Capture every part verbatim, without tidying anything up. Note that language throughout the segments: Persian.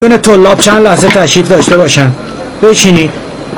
دونه طلاب چند لحظه تشریف داشته باشن. بشینید.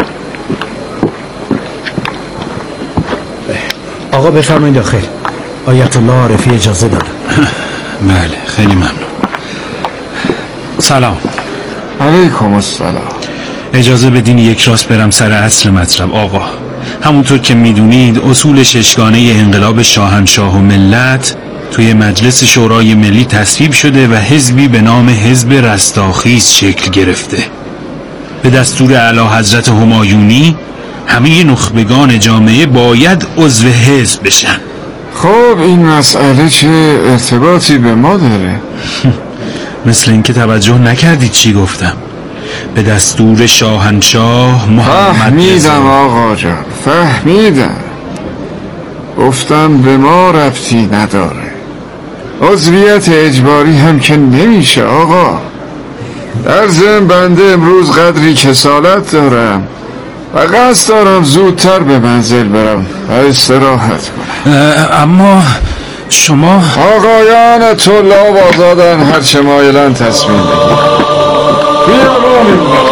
آقا بفرمایید داخل. آیت الله عارفی اجازه داره. بله خیلی ممنون. سلام. علیکم السلام. اجازه بدین یک راست برم سر اصل مطلب. آقا همونطور که میدونید اصول ششگانه انقلاب شاهنشاه و ملت توی مجلس شورای ملی تصویب شده و حزبی به نام حزب رستاخیز شکل گرفته. به دستور اعلی حضرت همایونی همه نخبگان جامعه باید عضو حزب بشن. خب این مسئله چه ارتباطی به ما داره؟ مثل اینکه توجه نکردید چی گفتم. به دستور شاهنشاه محمد. فهمیدم آقا جان، فهمیدم. گفتم به ما ربطی نداره. عضویت اجباری هم که نمیشه آقا. در ضمن بنده امروز قدری کسالت دارم و قصد دارم زودتر به منزل برم و استراحت کنم. اما شما آقایان طلاب آزادن هرچه مایلن تصمیم بگیرن. بیا رو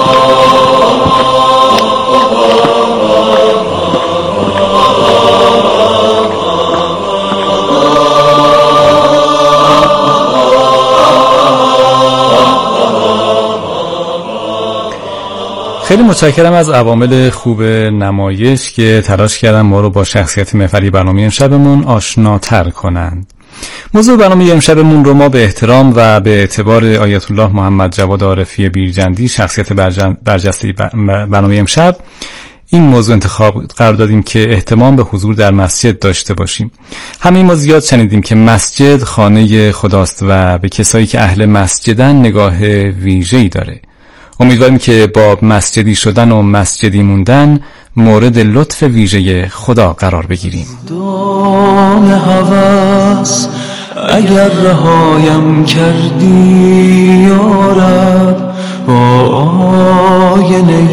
خیلی متشکرم از عوامل خوب نمایش که تلاش کردن ما رو با شخصیت محوری برنامه امشبمون آشناتر کنند. موضوع برنامه امشبمون رو ما به احترام و به اعتبار آیت الله محمد جواد عارفی بیرجندی، شخصیت برجسته برنامه امشب، این موضوع انتخاب قرار دادیم که اهتمام به حضور در مسجد داشته باشیم. همه ما زیاد شنیدیم که مسجد خانه خداست و به کسایی که اهل مسجدن نگاه ویژه‌ای داره. امیدواریم که با مسجدی شدن و مسجدی موندن مورد لطف ویژه خدا قرار بگیریم. دام هوس اگر رهایم کردی یا رب، با آینه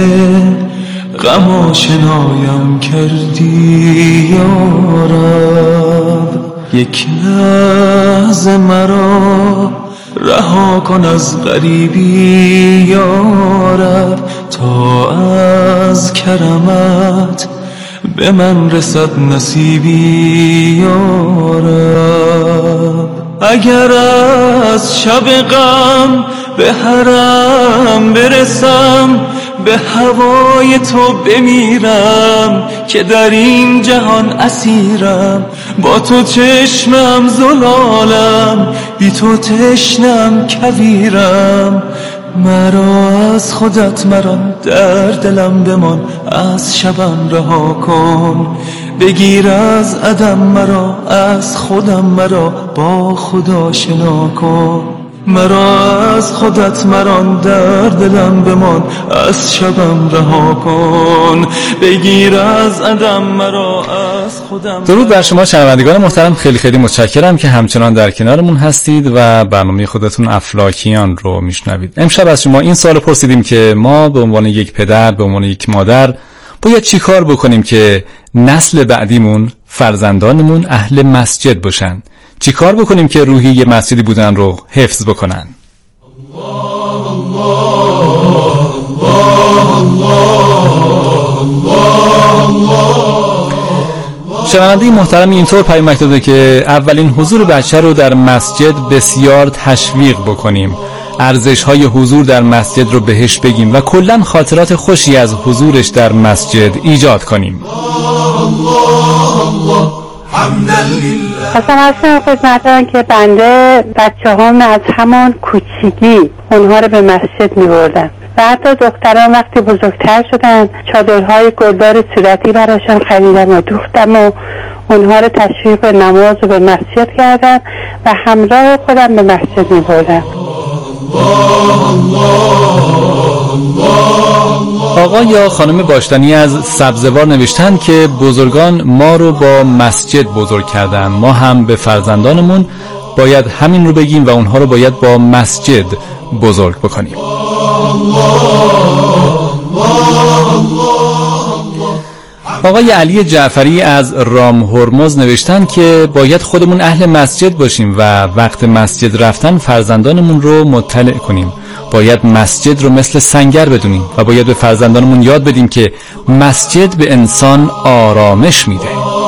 غم آشنایم کردی یا رب. یک لحظه مرا رها کن از غریبی یا رب، تا از کرمت به من رسد نصیبی یا رب. اگر از شب غم به حرم برسم، به هوای تو بمیرم که در این جهان اسیرم. با تو چشمم زلالم، بی تو تشنم کویرم. مرا از خودت مران در دلم بمان، از شبم رها کن. بگیر از عدم مرا، از خودم مرا با خدا شنا کن. مرا از خودت مران در دلم بمان، از شبم رها کن. بگیر از عدم مرا، از خودم. درود بر شما شنوندگان محترم، خیلی خیلی متشکرم که همچنان در کنارمون هستید و برنامه خودتون افلاکیان رو میشنوید. امشب از شما این سوال پرسیدیم که ما به عنوان یک پدر، به عنوان یک مادر باید چی کار بکنیم که نسل بعدیمون، فرزندانمون اهل مسجد باشن؟ چی کار بکنیم که روحیه مسجدی بودن رو حفظ بکنن؟ شنونده محترم اینطور پیامک داده که اولین حضور بچه رو در مسجد بسیار تشویق بکنیم، ارزش‌های حضور در مسجد رو بهش بگیم و کلاً خاطرات خوشی از حضورش در مسجد ایجاد کنیم. اصلا اصلا خدمتان که بنده بچه هم از همان کوچیگی اونها رو به مسجد می بردم و حتی دختران وقتی بزرگتر شدن چادرهای گلدار صورتی براشون خریدم و دوختم و اونها رو تشویق به نماز و به مسجد کردم و همراه خودم به مسجد می بردم. آقا یا خانم باشتنی از سبزوار نوشتن که بزرگان ما رو با مسجد بزرگ کردن، ما هم به فرزندانمون باید همین رو بگیم و اونها رو باید با مسجد بزرگ بکنیم. آقای علی جعفری از رام هرمز نوشتن که باید خودمون اهل مسجد باشیم و وقت مسجد رفتن فرزندانمون رو مطلع کنیم. باید مسجد رو مثل سنگر بدونیم و باید به فرزندانمون یاد بدیم که مسجد به انسان آرامش میده.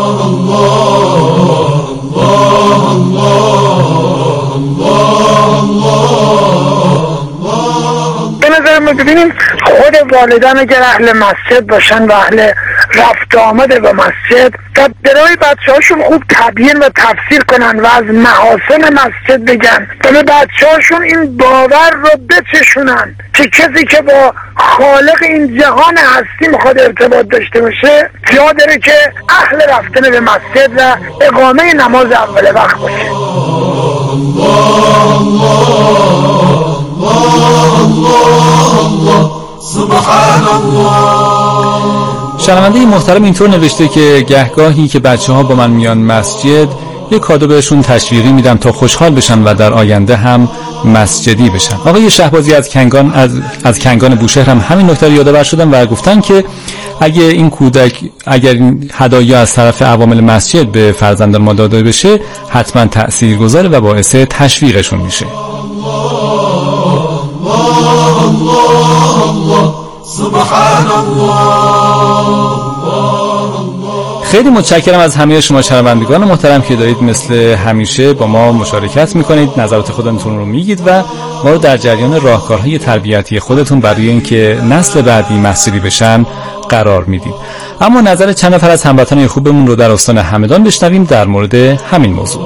به نظر ما ببینیم خود والدان اگر اهل مسجد باشن و اهل رفت آمده به مسجد و برای بچه هاشون خوب تبیین و تفسیر کنن و از محاسن مسجد بگن و به بچه هاشون این باور رو بچشونن که کسی که با خالق این جهان هستی میخواد ارتباط داشته باشه جا داره که اهل رفتن به مسجد و اقامه نماز اول وقت باشه. شنونده محترم اینطور نوشته که گهگاهی که بچه ها با من میان مسجد یک کادو بهشون تشویقی میدم تا خوشحال بشن و در آینده هم مسجدی بشن. آقای شهبازی از کنگان از, از کنگان بوشهر هم همین نکته رو یادآور شدن و گفتن که اگه این کودک اگر این هدایا از طرف عوامل مسجد به فرزندان ما داده بشه حتما تأثیرگذاره و باعث تشویقشون میشه. خیلی متشکرم از همه شما شنوندگان محترم که دارید مثل همیشه با ما مشارکت میکنید، نظرات خودتون رو میگید و ما رو در جریان راهکارهای تربیتی خودتون برای اینکه نسل بعدی مسجدی بشن قرار میدید. اما نظر چند نفر از هموطنان خوبمون رو در استان همدان بشنویم در مورد همین موضوع.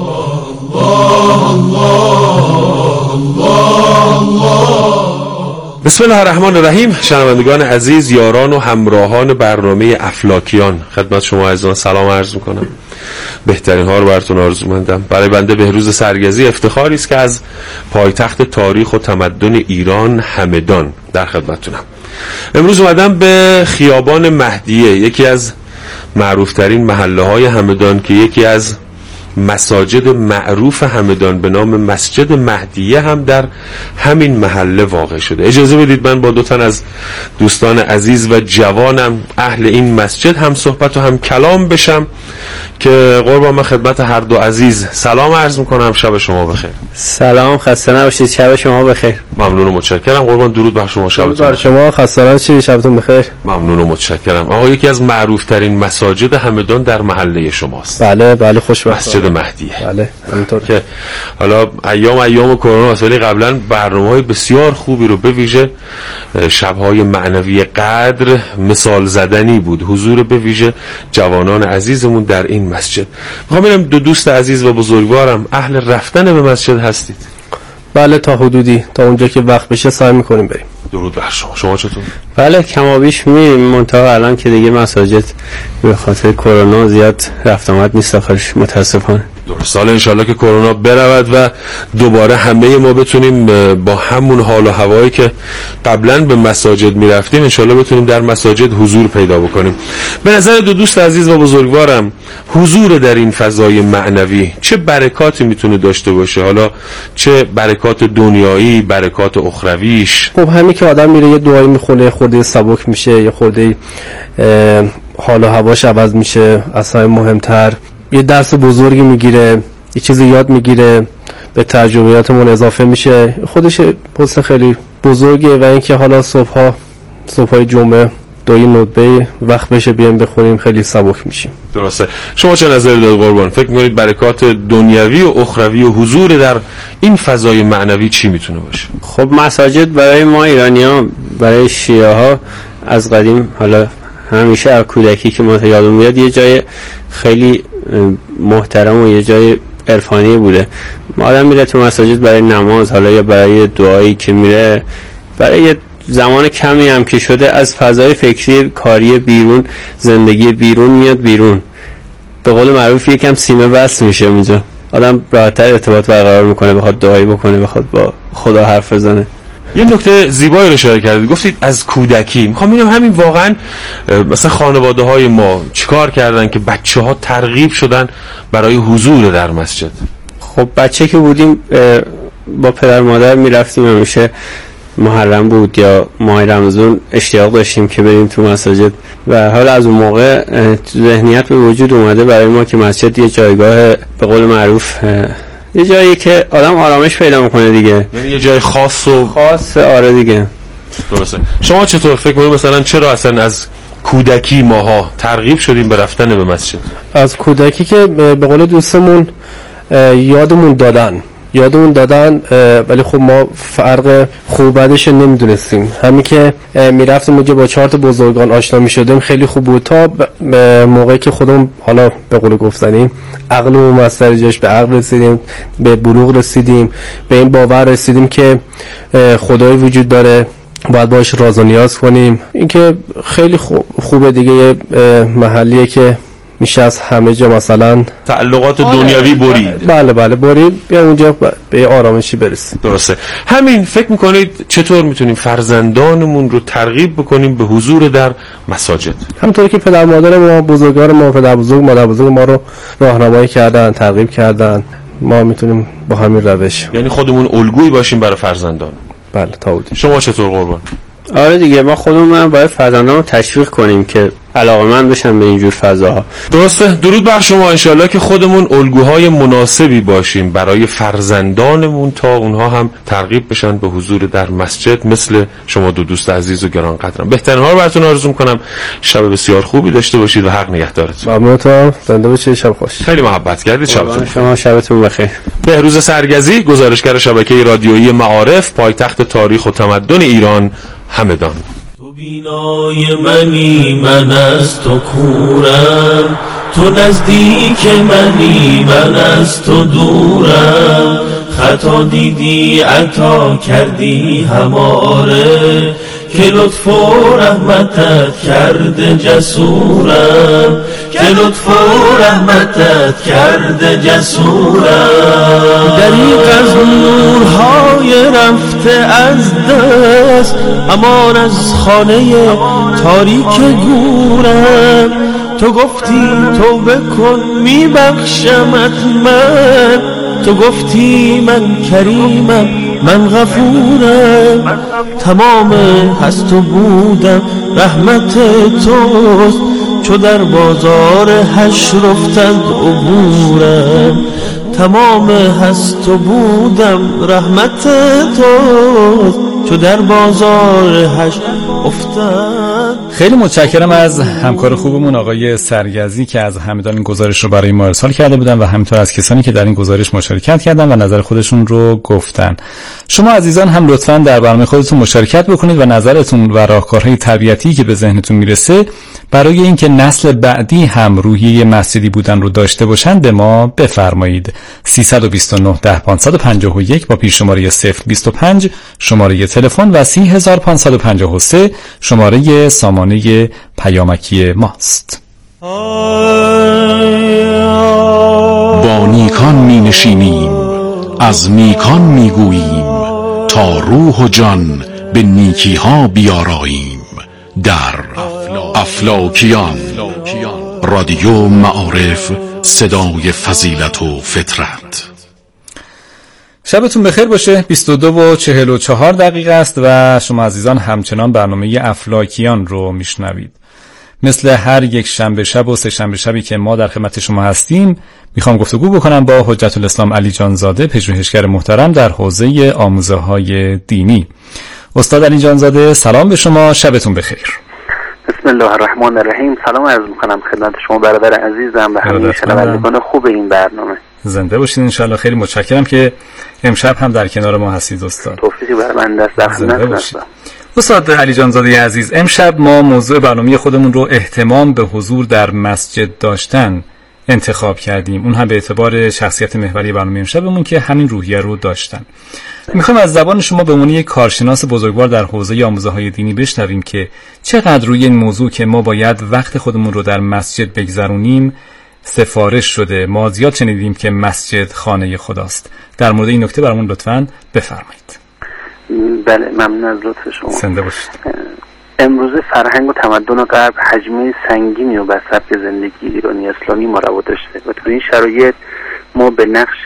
بسم الله الرحمن الرحیم. شنوندگان عزیز، یاران و همراهان برنامه افلاکیان، خدمت شما عزیزان سلام عرض میکنم. بهترین ها رو براتون آرزومندم. برای بنده بهروز سرگزی افتخاری است که از پایتخت تاریخ و تمدن ایران همدان در خدمتتونم. امروز اومدم به خیابان مهدیه، یکی از معروفترین محله های همدان که یکی از مساجد معروف همدان به نام مسجد مهدیه هم در همین محله واقع شده. اجازه بدید من با دو تن از دوستان عزیز و جوانم اهل این مسجد هم صحبت و هم کلام بشم که قربان من خدمت هر دو عزیز سلام عرض میکنم. شب شما بخیر. سلام، خسته نباشید. شب شما بخیر. ممنون و متشکرم قربان. درود بر شما. شبتون بر شما. خسته نباشید. شبتون بخیر. ممنون و متشکرم. آقا یکی از معروف ترین مساجد همدان در محله شماست. بله بله، خوشبختانه مسجد مهدیه. بله همینطور که حالا ایام ایام کرونا است ولی قبلا برنامه‌های بسیار خوبی رو به ویژه شب‌های معنوی قدر مثال زدنی بود. حضور به ویژه جوانان عزیزمون در این مسجد. میخوام ببینم دو دوست عزیز و بزرگوارم اهل رفتن به مسجد هستید؟ بله تا حدودی، تا اونجا که وقت بشه سعی می‌کنیم بریم. درود بر شما. شما چطور؟ بله کمابیش میریم، منتها الان که دیگه مساجد به خاطر کرونا زیاد رفت آمد نیست داخلش متاسفانه. درست. سال انشالله که کرونا برود و دوباره همه ما بتونیم با همون حال و هوایی که قبلا به مساجد میرفتیم انشالله بتونیم در مساجد حضور پیدا بکنیم. به نظر دو دوست عزیز و بزرگوارم حضور در این فضای معنوی چه برکاتی میتونه داشته باشه؟ حالا چه برکات دنیایی، برکات اخرویش؟ خب همین که آدم میره یه دعایی میخونه، خورده سبک میشه، یه خورده حال و هواش عوض میشه، اصلا مهمتر یه درس بزرگی میگیره، یه چیزی یاد میگیره، به تجربیاتمون اضافه میشه، خودش پست خیلی بزرگه. و اینکه حالا صبحها صبحهای جمعه دایی ندبه وقت بشه بیایم بخونیم خیلی سبک میشیم. درسته. شما چه نظری دارید قربان؟ فکر می‌کنید برکات دنیوی و اخروی و حضور در این فضای معنوی چی میتونه باشه؟ خب مساجد برای ما ایرانی‌ها، برای شیعه ها از قدیم، حالا همیشه از کودکی که ما یادم میاد یه جای خیلی محترم و یه جای عرفانی بوده. آدم میره تو مساجد برای نماز، حالا یا برای دعایی که میره، برای یه زمان کمی هم که شده از فضای فکری کاری بیرون، زندگی بیرون میاد بیرون. به قول معروف یکم سینه بس میشه اونجا. آدم راحت‌تر ارتباط برقرار میکنه، بخواد دعایی بکنه، بخواد با خدا حرف بزنه. یه نکته زیبایی رو اشاره کردید، گفتید از کودکی. میخوام ببینم همین واقعا مثلا خانواده های ما چیکار کردن که بچه ها ترغیب شدن برای حضور در مسجد؟ خب بچه که بودیم با پدر مادر میرفتیم، همیشه محرم بود یا ماه رمضان اشتیاق داشتیم که بریم تو مساجد و حالا از اون موقع ذهنیت به وجود اومده برای ما که مسجد یه جایگاه به قول معروف یه جایی که آدم آرامش پیدا میکنه دیگه، یعنی یه جای خاص و خاص. آره دیگه درسته. شما چطور فکر می‌کنید مثلا چرا اصلا از کودکی ماها ترغیب شدیم به رفتن به مسجد؟ از کودکی که به قول دوستمون یادمون دادن یادمون دادن ولی خب ما فرق خوب بدش نمیدونستیم. همین که میرفتیم اونجا با چهار تا بزرگان آشنا میشدیم خیلی خوب بود، تا موقعی که خودمون حالا به قول گفتنی عقلمون مستر جاش به عقل رسیدیم، به بلوغ رسیدیم، به این باور رسیدیم که خدای وجود داره، باید باش راز و نیاز کنیم. این که خیلی خوب خوبه دیگه، یه محلیه که میشه از همه جا مثلا تعلقات دنیوی برید. بله بله برید، بیا اونجا به آرامشی برسیم. درسته. همین فکر میکنید چطور میتونیم فرزندانمون رو ترغیب بکنیم به حضور در مساجد؟ همونطوری که پدر مادر ما، بزرگان ما، پدر بزرگ مادر بزرگ ما رو راهنمایی کردن، ترغیب کردن، ما میتونیم با همین روش یعنی خودمون الگویی باشیم برای فرزندان. بله تا حدودی. شما چطور قربان؟ آره دیگه ما خودمون باید فرزندان رو تشویق کنیم که علاقه‌مند بشن به اینجور فضاها. درسته. درود بر شما. انشالله که خودمون الگوهای مناسبی باشیم برای فرزندانمون تا اونها هم ترغیب بشن به حضور در مسجد مثل شما دو دوست عزیز و گرانقدرم. بهترین ها رو براتون آرزو می‌کنم. شب بسیار خوبی داشته باشید و حق نگهدارتون. ممنونم. زنده باشید. شب خوش. خیلی محبت کردید. شبتون شما شبتون بخیر. بهروز سرگزی، گزارشگر شبکه رادیویی معارف، پایتخت تاریخ و تمدن ایران، همدان. تو بینای منی، من از تو کورم، تو نزدیک منی، من از تو دورم، خطا دیدی عطا کردی هماره، که لطف و رحمتت کرده جسورم، که لطف و رحمتت کرده جسورم. دریغ از نورهای رفته از دست، امان از خانه تاریک گورم، تو گفتی توبه کن میبخشمت من، تو گفتی من کریمم من غفورم، تمام هست و بودم رحمت توست، چو در بازار حشر افتد عبورم، تمام هست و بودم رحمت توست، چو در بازار حشر افتد. خیلی متشکرم از همکار خوبمون آقای سرگزی که از همدان این گزارش رو برای ما ارسال کرده بودن و همینطور از کسانی که در این گزارش مشارکت کردن و نظر خودشون رو گفتن. شما عزیزان هم لطفاً در برنامه خودتون مشارکت بکنید و نظرتون و راهکارهای تربیتی که به ذهنتون میرسه برای اینکه نسل بعدی هم روحیه مسجدی بودن رو داشته باشن به ما بفرمایید. سیصد و بیست و نه ده پانصد و پنجاه و یک با پیش شماره صفر بیست و پنج شماره تلفن و سی هزار پانصد و پنجاه و سه شماره سامانه پیامکی ماست. با نیکان می نشینیم، از نیکان می گوییم، تا روح و جان به نیکی ها بیاراییم. در افلاکیان، رادیو معارف، صدای فضیلت و فطرت. شبتون بخیر باشه. بیست و دو و چهل و چهار دقیقه است و شما عزیزان همچنان برنامه افلاکیان رو میشنوید. مثل هر یک شنبه شب و سه شنبه شبی که ما در خدمت شما هستیم، میخوام گفتگو بکنم با حجت الاسلام علی جانزاده، پژوهشگر محترم در حوزه آموزه‌های دینی. استاد علی جانزاده سلام به شما، شبتون بخیر. بسم الله الرحمن الرحیم. سلام عرض میکنم خدمت شما برادر عزیزم و همه شنوندگان خوب این برنامه. زنده باشید انشالله. خیلی متشکرم که امشب هم در کنار ما هستید استاد. توفیقی بر من دست در خدمت هستم. استاد علی جانزاده عزیز، امشب ما موضوع برنامه خودمون رو اهتمام به حضور در مسجد داشتن انتخاب کردیم، اون هم به اعتبار شخصیت محوری برنامه امشبمون که همین روحیه رو داشتن. میخوام از زبان شما به عنوان یک کارشناس بزرگوار در حوزه آموزه‌های دینی بشنویم که چقدر روی این موضوع که ما باید وقت خودمون رو در مسجد بگذرونیم سفارش شده. ما زیاد شنیدیم که مسجد خانه خداست. در مورد این نکته برامون لطفاً بفرمایید. بله ممنون از لطف شما. زنده باشید. امروز فرهنگ و تمدن غرب حجمه سنگینی و بر سبک زندگی ایرانی اسلامی ما روا داشته و تو این شرایط ما به نقش مسجد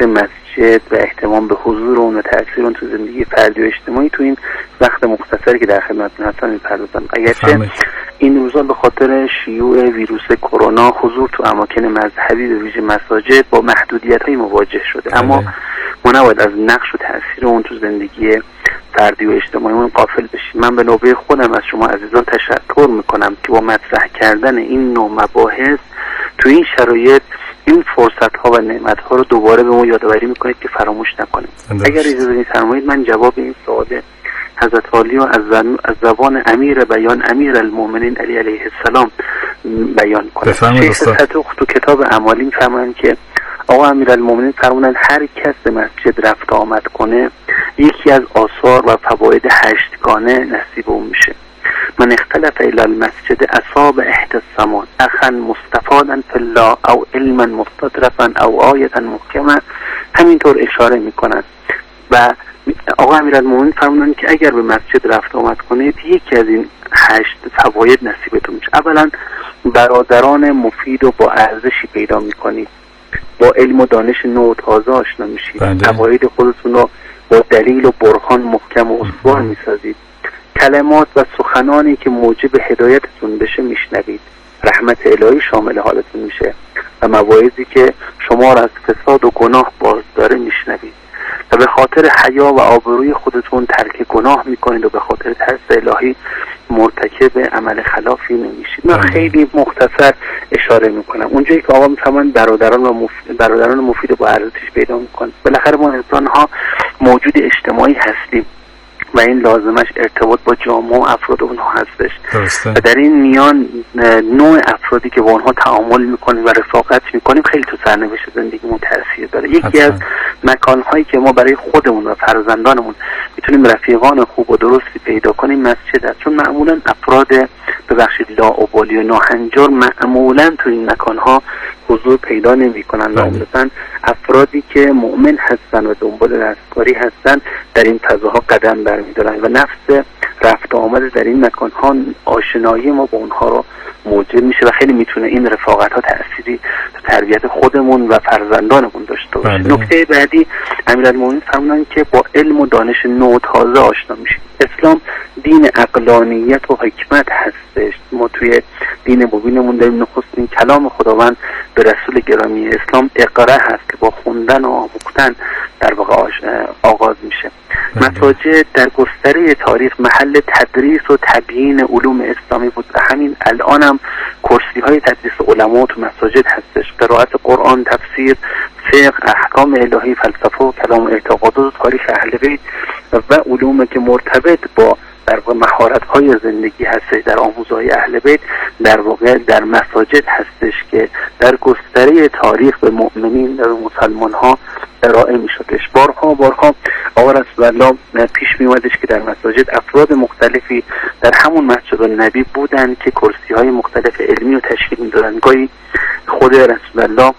مسجد و اهتمام به حضور اون و تأثیر اون تو زندگی فردی و اجتماعی تو این وقت مختصری که در خدمتتون هستم میپردازم. اگرچه این روزا به خاطر شیوع ویروس کرونا حضور تو اماکن مذهبی به ویژه مساجد با محدودیت‌های مواجه شده، اما ما نباید از نقش و تأثیر اون تو زندگی فردی و اجتماعیمون غافل بشیم. من به نوبه خودم از شما عزیزان تشکر میکنم که با مطرح کردن این نوع مباحث تو این شرایط این فرصت ها و نعمت ها رو دوباره به ما یادآوری میکنید که فراموش نکنیم. اگر اجازه بدید فرمایید من جواب این سوال حضرت عالی رو از, از زبان امیر بیان امیر المؤمنین علی علیه السلام بیان کنم. شیخ ستوخ تو کتاب اعمالی میفرمایند که آقا امیر المؤمنین فرمودن هر کس به مسجد رفت آمد کنه یکی از آثار و فواید هشتگانه نصیب اون میشه. من اختلف الى المسجد اصاب احد السمان اخا مستفادا فی الله او علما مستدرفا او آیتا محکمه، همینطور اشاره میکنن. و آقا امیرالمومنین فرمودن که اگر به مسجد رفت آمد کنید یکی از این هشت فواید نصیبتون میشه. اولا برادران مفید و با ارزشی پیدا میکنید، با علم و دانش نو و تازه آشنا میشید، فواید خودتون رو با دلیل و برهان محکم و استوار میسازید، کلمات و سخنانی که موجب هدایتتون بشه میشنوید، رحمت الهی شامل حالتون میشه و مواعظی که شما را از فساد و گناه باز داره میشنوید و به خاطر حیا و آبروی خودتون ترک گناه میکنید و به خاطر ترس الهی مرتکب عمل خلافی نمیشید. من خیلی مختصر اشاره میکنم اونجایی که آقا میفهمن برادران و مفید برادران مفید با ارزشش پیدا میکنن. بالاخره ما انسان ها موجود اجتماعی هستیم و این لازمش ارتباط با جامعه و افراد اونها هستش. درسته. و در این میان نوع افرادی که با اونها تعامل میکنیم و رفاقت میکنیم خیلی تو سرنوشت زندگیمون تاثیر داره. یکی حتما. از مکانهایی که ما برای خودمون و فرزندانمون میتونیم رفیقان خوب و درستی پیدا کنیم مسجد است، چون معمولا افراد ببخشید لاابالی و ناهنجار معمولا تو این مکانها حضور پیدا نمیکنن. مثلا افرادی که مؤمن هستن و دنبال رستگاری هستن در این فضاها قدم برمیدارن و نفس رفت آمد در این مکانها آشنایی ما با اونها رو موجب میشه و خیلی میتونه این رفاقت ها تأثیری تو تربیت خودمون و فرزندانمون داشته باشه. نکته بعدی امیرالمومنین فرمودن که با علم و دانش نو تازه آشنا میشید. اسلام دین عقلانیت و حکمت هستش. ما توی دین مبینمون داریم نخستین کلام خداوند به رسول گرامی اسلام اقرا هست که با خوندن و آموختن در واقع آغاز میشه. مساجد در گستره تاریخ محل تدریس و تبیین علوم اسلامی بود و همین الان هم کرسی های تدریس علما تو مساجد هستش. قرائت قرآن، تفسیر، فقه، احکام الهی، فلسفه و کلام اعتقادات و تاریخ اهل بیت و علوم که مرتبط با در واقع مهارت های زندگی هستش در آموزهای اهل بیت در واقع در مساجد هستش که در گستره تاریخ به مؤمنین و به مسلمان ها ارائه می شدش. بارها بارها آقا رسول الله پیش می اومدش که در مساجد افراد مختلفی در همون مسجد النبی بودن که کرسی های مختلف علمی رو تشکیل می دادن. گاهی خود رسول الله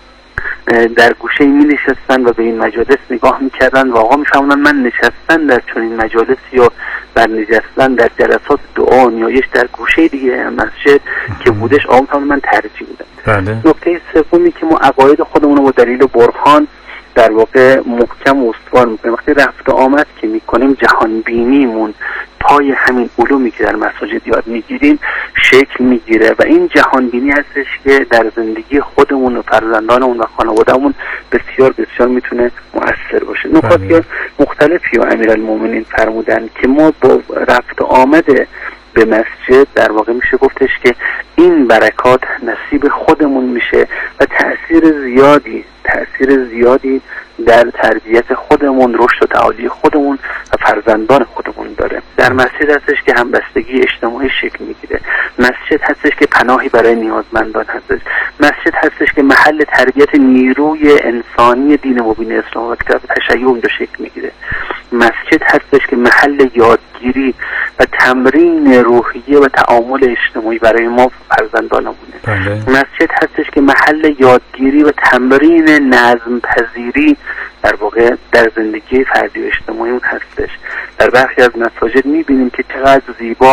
در گوشه می نشستن و به این مجالس نگاه می کردن و آقا می فهمونن من نشستن در چنین مجالس یا بر نشستن در جلسات دعا و نیایش در گوشه دیگه مسجد که بودش آقا می فهمونن من ترجیح میدم. نکته سومی که ما عقاید خودمون رو با دلیل و برهان در واقع محکم و استوار میکنیم. وقتی رفت و آمد که میکنیم جهان بینیمون پای همین علومی که در مساجد یاد میگیریم شکل میگیره و این جهان بینی هستش که در زندگی خودمون و فرزندانمون و خانوادهمون بسیار بسیار میتونه مؤثر باشه. نکات مختلفی و امیرالمومنین فرمودن که ما با رفت و آمد به مسجد در واقع میشه گفتش که این برکات نصیب خودمون میشه و تأثیر زیادی تأثیر زیادی در تربیت خودمون، رشد و تعالی خودمون و فرزندان خودمون داره. در مسجد هستش که همبستگی اجتماعی شکل میگیره. مسجد هستش که پناهی برای نیازمندان هستش. مسجد هستش که محل تربیت نیروی انسانی دین مبین اسلام و تشیع اونجا شکل میگیره. مسجد هستش که محل یادگیری و تمرین روحیه و تعامل اجتماعی برای ما فرزندانمونه. مسجد هستش که محل یادگیری و تمرین نظم پذیری در واقع در زندگی فردی و اجتماعی اون هستش. در برخی از مساجد میبینیم که چقدر زیبا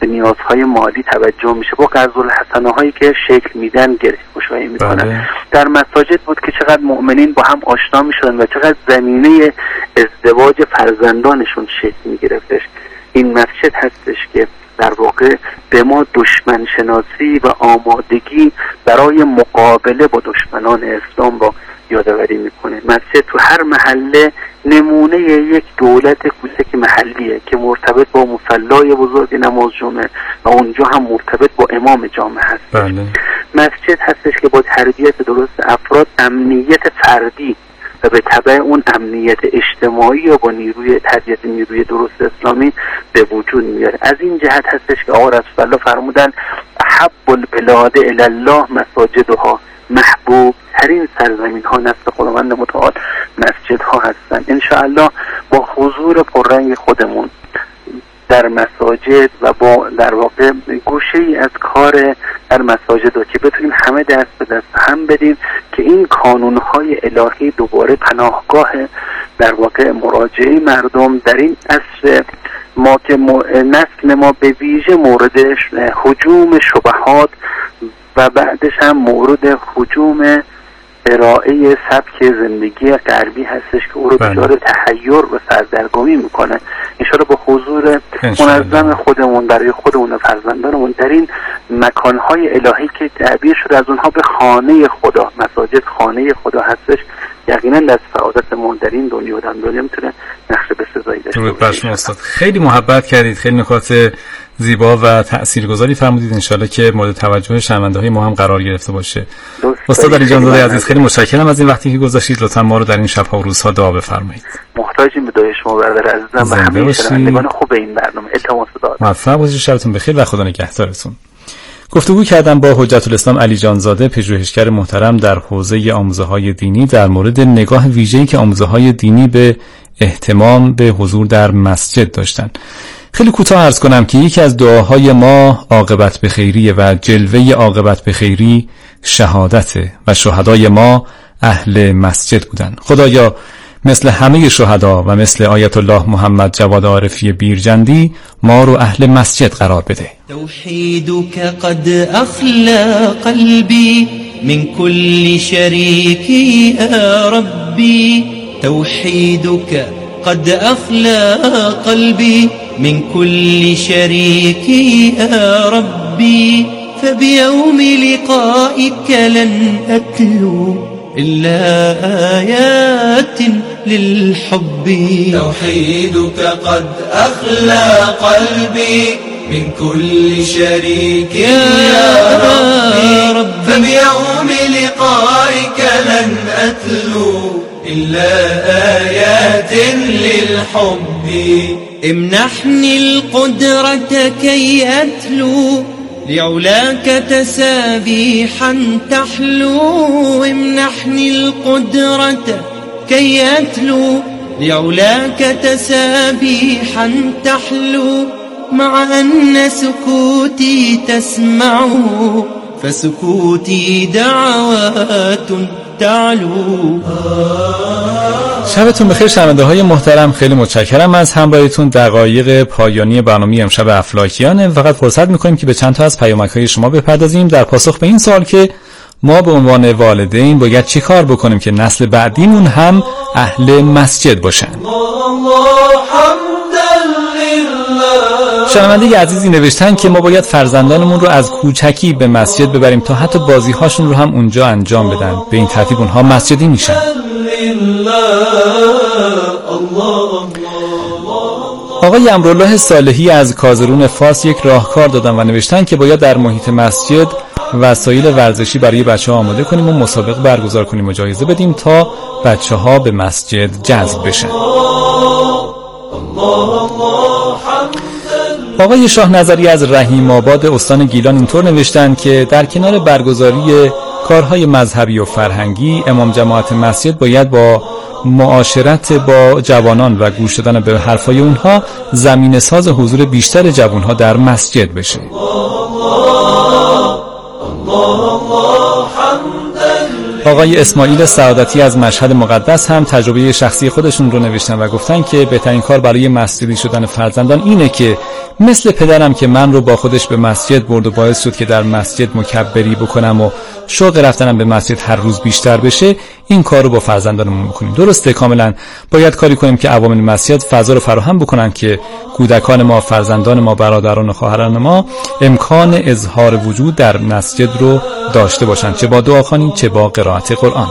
به نیازهای مالی توجه میشه، با قرض الحسنه هایی که شکل میدن گره گشایی میکنن. بله. در مساجد بود که چقدر مؤمنین با هم آشنا میشدن و چقدر زمینه ازدواج فرزندانشون شکل میگرفتش. این مسجد هستش که در واقع به ما دشمن شناسی و آمادگی برای مقابله با دشمنان اسلام را یادآوری میکنه. مسجد تو هر محله نمونه یک دولت کوچک محلیه که مرتبط با مصلای بزرگ نماز جمعه و اونجا هم مرتبط با امام جامعه هست. بله. مسجد هستش که با تربیت درست افراد امنیت فردی و به تبع اون امنیت اجتماعی و با نیروی تربیت نیروی درست اسلامی به وجود میاره. از این جهت هستش که آقا رسول الله فرمودن احب البلاد الی الله مساجدها، محبوب ترین سرزمین ها نزد خداوند متعال مسجد ها هستن. انشاءالله با حضور پررنگ خودمون در مساجد و با در واقع گوشه ای از کار در مساجد رو که بتونیم همه دست به دست هم بدیم که این کانونهای الهی دوباره پناهگاه در واقع مراجعه مردم در این عصر ما که نسل ما به ویژه مورد هجوم شبهات و بعدش هم مورد هجوم ارائه سبک زندگی غربی هستش که او رو دچار تحیر و سردرگمی میکنه. انشاءالله با حضور منظم خودمون برای خودمون و فرزندانمون در این مکانهای الهی که تعبیر شده از اونها به خانه خدا، مساجد خانه خدا هستش، یقینا در سعادت ما در این دنیا و در دنیا میتونه نقش بسزایی داشته باشه. خیلی محبت کردید، خیلی نکات زیبا و تاثیرگذاری فرمودید. انشالله که مورد توجه شنونده‌های ما هم قرار گرفته باشه. استاد علی جان زاده عزیز، خیلی متشکرم از این وقتی که گذاشتید. لطفا ما رو در این شب‌ها و روزها دعا بفرمایید. محتاجیم به دعای شما برادر عزیزم و همه شنوندگان خوب این برنامه. التماس دعا. موفق باشید، شبتون بخیر و خدا نگهدارتون. گفتگو کردم با حجت الاسلام علی جان زاده، پژوهشگر محترم در حوزه آموزه‌های دینی، در مورد نگاه ویژه‌ای که آموزه‌های دینی به اهتمام به حضور در مسجد داشتن. خیلی کوتاه عرض کنم که یکی از دعاهای ما عاقبت به خیری و جلوه عاقبت به خیری شهادته و شهدای ما اهل مسجد بودن. خدایا مثل همه شهدا و مثل آیت الله محمد جواد عارفی بیرجندی ما رو اهل مسجد قرار بده. توحیدک قد اخلا قلبی من كل شریک یا ربی، توحیدک قد اخلا قلبی من كل شريك يا ربي، فبيوم لقائك لن أتلو إلا آيات للحب. توحيدك قد أخلى قلبي من كل شريك يا ربي، فبيوم لقائك لن أتلو إلا آيات للحب. امنحني القدرة كي أتلو لعلاك تسابيحا تحلو، امنحني القدرة كي أتلو لعلاك تسابيحا تحلو، مع أن سكوتي تسمعه فسكوتي دعوات تعلو. شبتون بخیر شنونده های محترم، خیلی متشکرم از همراهیتون. دقایق پایانی برنامه امشب افلاکیانه. فقط فرصت میکنیم که به چند تا از پیامک های شما بپردازیم در پاسخ به این سوال که ما به عنوان والدین باید چی کار بکنیم که نسل بعدیمون هم اهل مسجد باشن. شنونده عزیزی نوشتن که ما باید فرزندانمون رو از کوچکی به مسجد ببریم تا حتی بازی‌هاشون رو هم اونجا انجام بدن، به این ترتیب اونها مسجدی میشن. آقای امرالله صالحی از کازرون فارس یک راهکار دادن و نوشتن که باید در محیط مسجد وسایل ورزشی برای بچه‌ها آماده کنیم و مسابقه برگزار کنیم و جایزه بدیم تا بچه‌ها به مسجد جذب بشن. آقای شاه نظری از رحیم آباد استان گیلان اینطور نوشتن که در کنار برگزاری کارهای مذهبی و فرهنگی، امام جماعت مسجد باید با معاشرت با جوانان و گوش دادن به حرفای اونها زمینه ساز حضور بیشتر جوانها در مسجد بشه. آقای اسماعیل سعادتی از مشهد مقدس هم تجربه شخصی خودشون رو نوشتن و گفتن که بهترین کار برای مسجدی شدن فرزندان اینه که مثل پدرم که من رو با خودش به مسجد برد و باعث شد که در مسجد مکبری بکنم و شوق رفتنم به مسجد هر روز بیشتر بشه، این کار رو با فرزندانمون بکنیم. درسته، کاملا باید کاری کنیم که عوامل مسجد فضا رو فراهم بکنن که کودکان ما، فرزندان ما، برادران و خواهران ما امکان اظهار وجود در مسجد رو داشته باشن، چه با دعاخوانی چه با قرائت قرآن.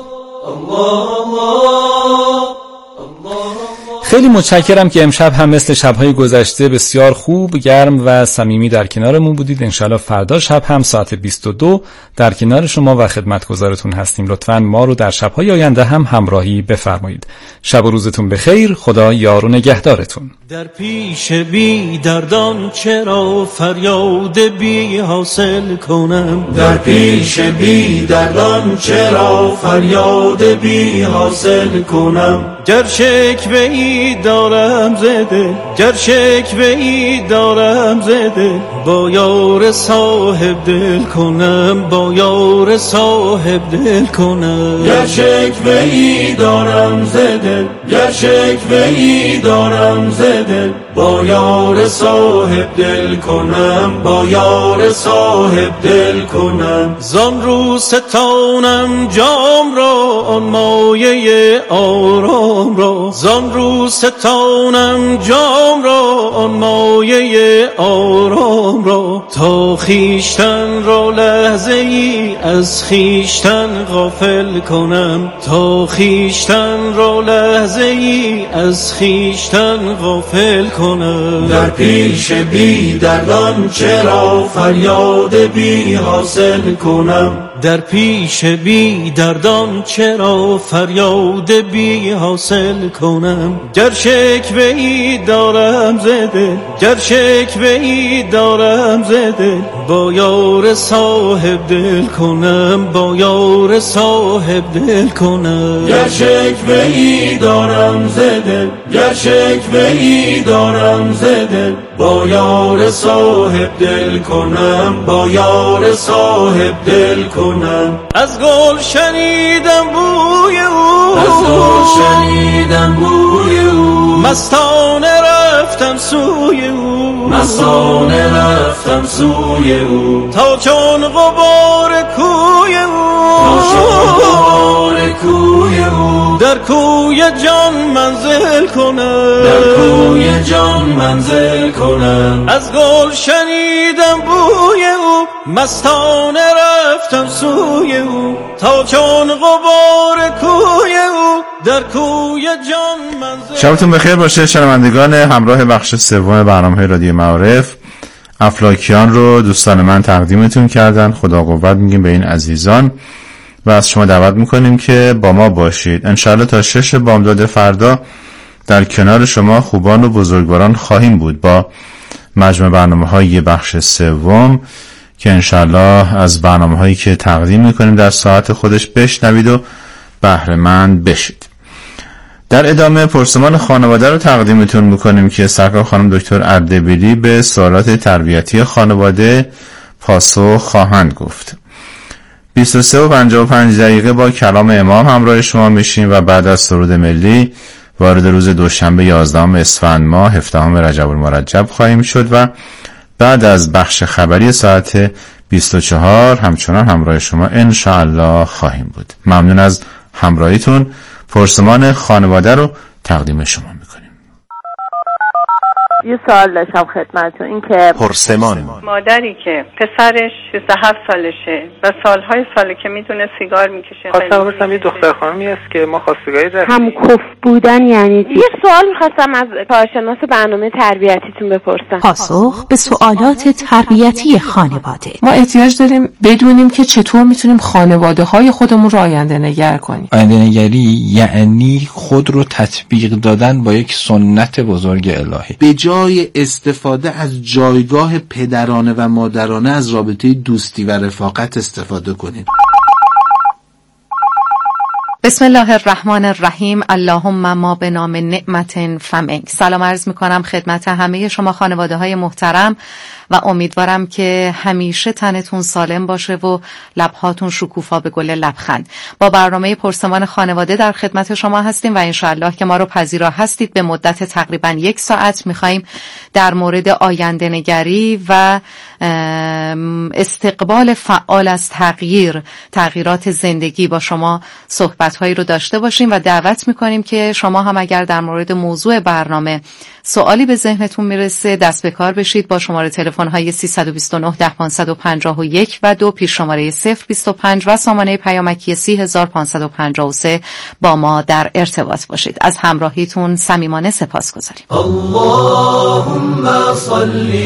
خیلی متشکرم که امشب هم مثل شب‌های گذشته بسیار خوب، گرم و صمیمی در کنارمون بودید. انشالله فردا شب هم ساعت بیست و دو در کنار شما و خدمتگزارتون هستیم. لطفاً ما رو در شب‌های آینده هم همراهی بفرمایید. شب و روزتون بخیر. خدا یار و نگهدارتون. در پیش بی دردان چرا فریاد بی حاصل کنم؟ در پیش بی دردان چرا فریاد بی حاصل کنم؟ گر شکوه ای دارم زده، گر شکوه ای دارم زده، با یار صاحب دل کنم، با یار صاحب دل کنم. گر شکوه ای دارم زده، گر شکوه ای دارم زده، با یار صاحب دل کنم، با یار صاحب دل کنم. زان رو ستانم جام را، آن مایه آرام را، زان رو ستانم جام را، آن مایه آرام را، تا خیشتن را لحظه ای از خیشتن غافل کنم، تا خیشتن را لحظه ای از خیشتن غافل کنم. در پیش بی دردان چرا فریاد بی حاصل کنم؟ در پیش بی دردان چرا فریاد بی حاصل کنم؟ گر شکوه ای دارم زده، گر شکوه ای دارم زده، با یار صاحب دل کنم، با یار صاحب دل کنم. گر شکوه ای دارم زده، گر شکوه ای دارم زده، با یار صاحب دل کنم، با یار صاحب دل کنم. از گل شنیدم بوی او، از گل شنیدم بوی او، مستانه رفتم سوی او، مستانه رفتم سوی او، تا چون غبار کوی او، تا چون غبار کوی او، در کوی جان منزل کنم، در کوی جان منزل کنم. از گل شنیدم بوی او، مستانه رفتم سوی او، تا چون غبار کوی او، در کوی جان منزل. شبتون بخیر باشه شنوندگان همراه بخش سوم برنامه رادیو معارف. افلاکیان رو دوستان من تقدیمتون کردن. خدا قوت میگیم به این عزیزان و از شما دعوت میکنیم که با ما باشید. انشالله تا شش بامداد فردا در کنار شما خوبان و بزرگواران خواهیم بود با مجموع برنامه های بخش سوم که انشالله از برنامه هایی که تقدیم میکنیم در ساعت خودش بشنوید و بهره مند بشید. در ادامه پرسمان خانواده رو تقدیمتون میکنیم که سرکار خانم دکتر اردبیلی به سوالات تربیتی خانواده پاسخ خواهند گفت. بیست و سه و پنجاه و پنج دقیقه با کلام امام همراه شما میشیم و بعد از سرود ملی وارد روز دوشنبه یازدهم اسفند ماه هفدهم رجب المرجب خواهیم شد و بعد از بخش خبری ساعت بیست و چهار همچنان همراه شما انشاءالله خواهیم بود. ممنون از همراهیتون. پرسمان خانواده رو تقدیم شما میکنیم. یه سوال داشتم خدمتتون، این که پرسمان مادری که پسرش سیزده هفت سالشه و سالهای ساله که میتونه سیگار میکشه. خواستم بپرسم یه دختر خانمی هست که ما خواستگاری داریم. هم کف بودن یعنی چی؟ یه سوال میخواستم از کارشناس برنامه تربیتیتون بپرسم. پاسخ به سوالات تربیتی خانواده. ما احتیاج داریم بدونیم که چطور میتونیم خانواده های خودمون رو آینده نگر کنیم. آینده نگری یعنی خود رو تطبیق دادن با یک سنت بزرگ الهی. به جای استفاده از جایگاه پدرانه و مادرانه از رابطه دوستی و رفاقت استفاده کنید. بسم الله الرحمن الرحیم. اللهم ما به نام نعمت فمنک. سلام عرض می کنم خدمت همه شما خانواده های محترم و امیدوارم که همیشه تنتون سالم باشه و لبهاتون شکوفا به گل لبخند. با برنامه پرسمان خانواده در خدمت شما هستیم و انشاءالله که ما رو پذیرا هستید. به مدت تقریبا یک ساعت میخواییم در مورد آینده نگری و استقبال فعال از تغییر تغییرات زندگی با شما صحبت هایی رو داشته باشیم و دعوت میکنیم که شما هم اگر در مورد موضوع برنامه سوالی به ذهنتون میرسه دست به کار بشید. با شماره تلفن های سیصد و بیست و نه ده پانصد و پنجاه و یک و دو پیش شماره صفر بیست و پنج و سامانه پیامکی سی هزار پانصد و پنجاه و سه با ما در ارتباط باشید. از همراهیتون صمیمانه سپاسگزاریم. اللهم صل